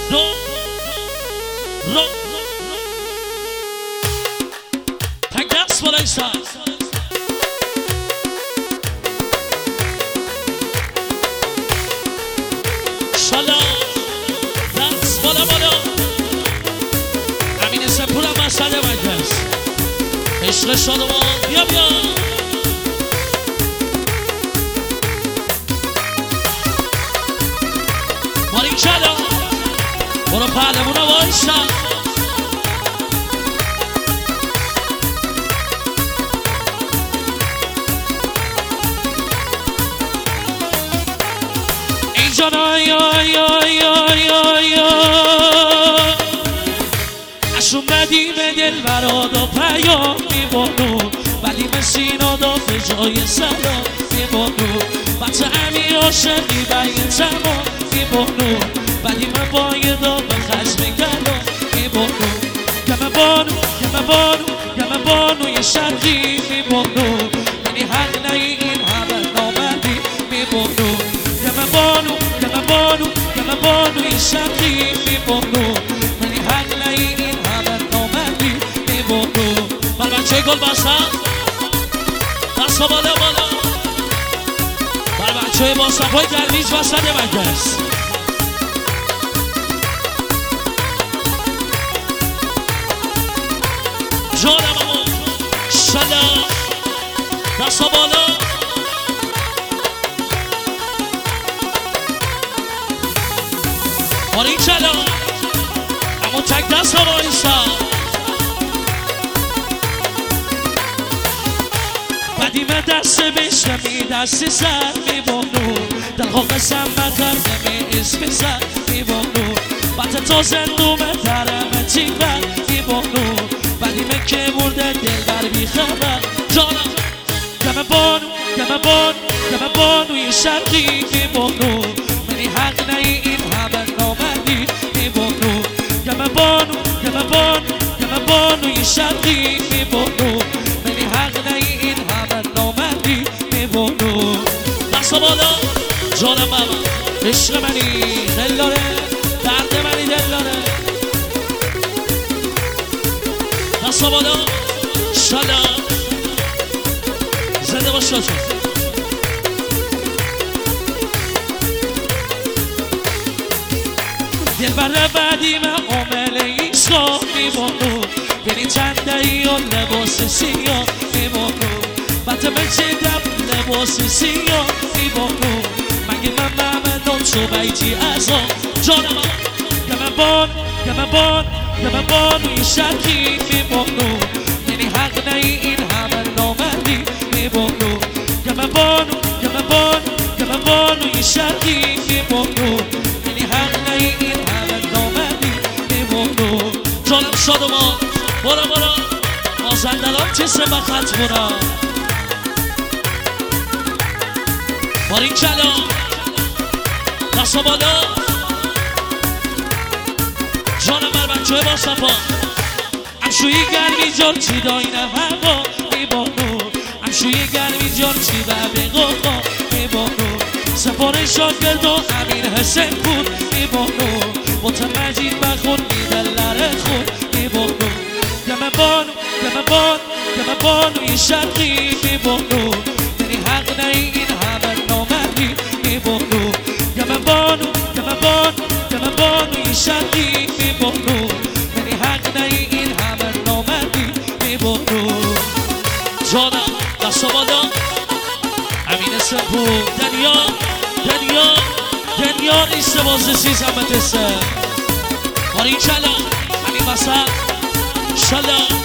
رو تک دست بالای سر شالا دست بالا بالا امین سپورم مسئله مجلس عشق شادمان بیا بیا مارین شالا برو پهلمون وایسا اینجا اش اومدی به دل براد و پیام میبانو ولی مسینا دا به جای سلام میبانو بطه امی عاشقی بین تمام میبانو ولی من باید دا به خشم کلام میبانو گم بانوی شرقی میبانو یعنی حق نهی این همه نامردی میبانو گم بانوی شرقی میبانو یعنی حق نهی این همه نامردی میبانو بر بچه گل بستن دست بالا بالا بر بچه با صفای درویش وسط مجلس جانم امو شلا دست بالا مارین شلا امو تک دست وایسا قدیمه دست بشمی دست سر میبانو دلها قسم نکردم اسم سر میبانو بطه تا زندومه ترمه تیبر میبانو قدیمه که مرده دل بر بیخبر جانم گم بانوی شرقی میبانو منی حق نهی این همه نامردی میبانو گم بانوی شرقی میبانو منی حق نهی این همه نامردی میبانو دست بالا جانم من عشق منی دل داره درد منی دل داره دست بالا شالا زنده باش شالا دل بر بعدی من عامل ایسا میمانو یعنی تندهی و لباس سیاه میمانو بطه بچه دم لباس سیاه میمانو مگه من ممنون تو بیتی ازا جانم گم بانوی شرقی میمانو یعنی حق نهی این همه نامردی میمانو گم بانوی شرقی میمانو یعنی حق نهی این همه نامردی میمانو جانم شادمان برا مازندران چه سه بخط برا مارین چلا دست بالا جانم بر بچه با صفا امشوی گرمی جان چی داینه هوا میبانو امشوی گرمی جان چی به بقاقا میبانو سفاره شاگرد و امیر حسین بود میبانو متمجید بخون میدلر خود میبانو گم بانوی شرقی میبانو یعنی حق نهی این همه نامردی میبانو گم بانوی شرقی میبانو یعنی حق نهی این همه نامردی میبانو جانم دست بالا امین سپور دنیا نیست بازه سیزم بتسه مارین چلا امین وسط شلا